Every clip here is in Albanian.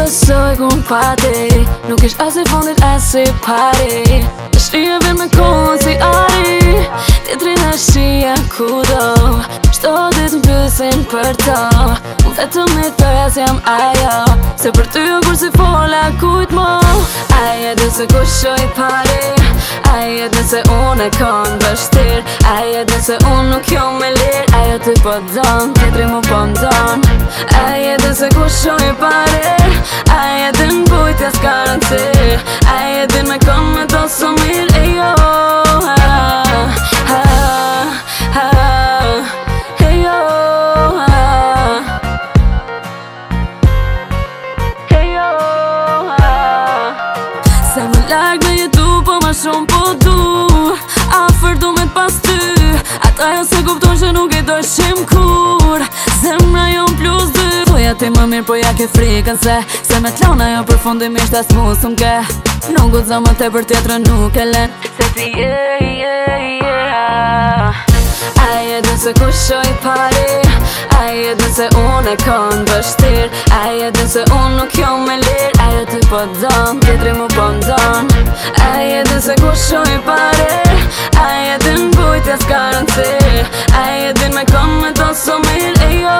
besoj kun pa ti. Nuk ish as i fundit as i pari. Shtrije vjen me kohën si ari. Tjetrin e shia kudo. Shto dit m'pyesin për to. Unë vetëm i thoja se jam ajo. Se për ty kur si fola kujt mo. Aje dhe se kusho i pari. Aje dhe se unë e kon vështir. Aje dhe se unë nuk jo me lir. Ajo ty po don, tjetri mu po ndon. Aje dhe se kusho i pari. Aje dhe n'bujtja s'garanti. Aje dhe me kon me do so mir. E jo, se më larg me jetu, po ma shumë po du. Afer du me t'pas ty. Ata jo se kupton që nuk i dojshim kur. Zemra jon plus dy. Thoja ti më mirë, po ja ke frikën se me t'lona jo përfundimisht as mu s'm ke. Nuk u zë më te për tjetërën nuk e len. Se ti aje dhe se kusho i pari. Aje dhe se unë e kon vështir. Aje dhe se unë nuk jo me lir. Ajo ty po don, tjetri mu po ndon. Aje dhe se kusho i pari. Aje dhe n'bujtja s'garanti. Aje dhe me kon me do so mir. E jo,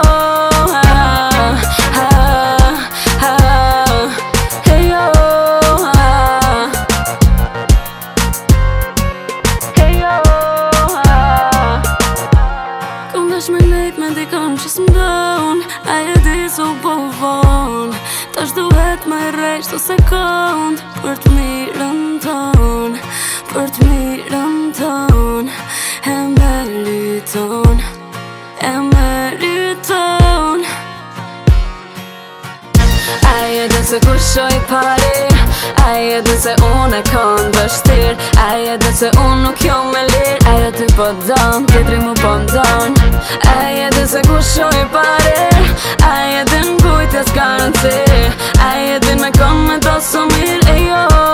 me nejt me dikon që s'mdon. Aje di su po von. Tash duhet me rej shto sekund. Për t'mirën ton. Për t'mirën ton. E meriton. E meriton. Aje dhe se kusho i pari. Aje dhe se unë e kon vështir. Aje dhe se unë nuk jo me lir. Ajo ty po don, tjetri mu po ndon. Aje dhe se kusho i pari. Aje dhe n'bujtja s'garanti. Aje dhe me kon me do so mir. E jo,